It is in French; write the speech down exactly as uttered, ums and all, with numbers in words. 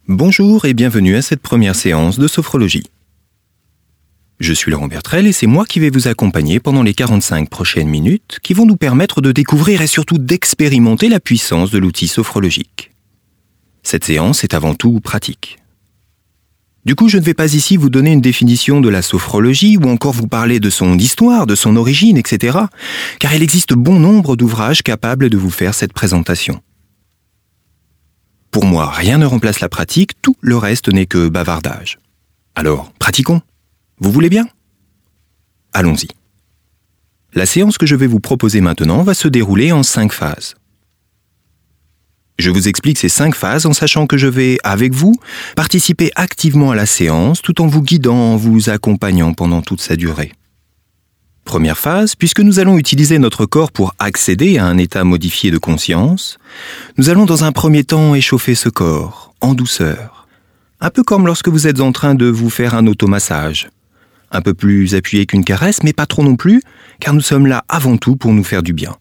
Bonjour et bienvenue à cette première séance de sophrologie. Je suis Laurent Bertrel et c'est moi qui vais vous accompagner pendant les quarante-cinq prochaines minutes qui vont nous permettre de découvrir et surtout d'expérimenter la puissance de l'outil sophrologique. Cette séance est avant tout pratique. Du coup, je ne vais pas ici vous donner une définition de la sophrologie ou encore vous parler de son histoire, de son origine, et cetera, car il existe bon nombre d'ouvrages capables de vous faire cette présentation. Pour moi, rien ne remplace la pratique, tout le reste n'est que bavardage. Alors, pratiquons. Vous voulez bien ? Allons-y. La séance que je vais vous proposer maintenant va se dérouler en cinq phases. Je vous explique ces cinq phases en sachant que je vais, avec vous, participer activement à la séance tout en vous guidant, en vous accompagnant pendant toute sa durée. Première phase, puisque nous allons utiliser notre corps pour accéder à un état modifié de conscience, nous allons dans un premier temps échauffer ce corps, en douceur. Un peu comme lorsque vous êtes en train de vous faire un automassage. Un peu plus appuyé qu'une caresse, mais pas trop non plus, car nous sommes là avant tout pour nous faire du bien.